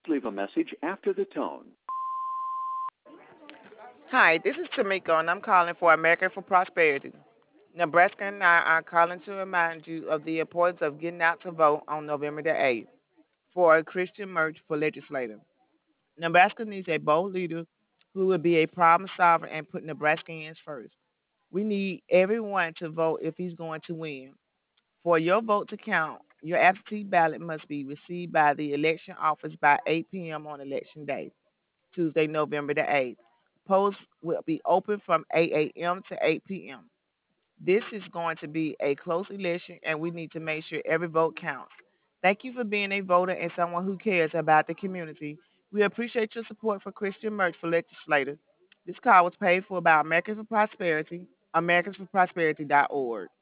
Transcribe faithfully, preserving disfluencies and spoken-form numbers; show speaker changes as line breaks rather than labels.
Leave a message after the tone.
Hi, this is Tamiko, and I'm calling for American for Prosperity. Nebraska and I are calling to remind you of the importance of getting out to vote on November the eighth for a Christian merge for legislator. Nebraska needs a bold leader who will be a problem solver and put Nebraskans first. We need everyone to vote if he's going to win. For your vote to count, your absentee ballot must be received by the election office by eight p.m. on election day, Tuesday, November the eighth. Polls will be open from eight a.m. to eight p.m. This is going to be a close election, and we need to make sure every vote counts. Thank you for being a voter and someone who cares about the community. We appreciate your support for Christian Merch for legislators. This call was paid for by Americans for Prosperity, americans for prosperity dot org.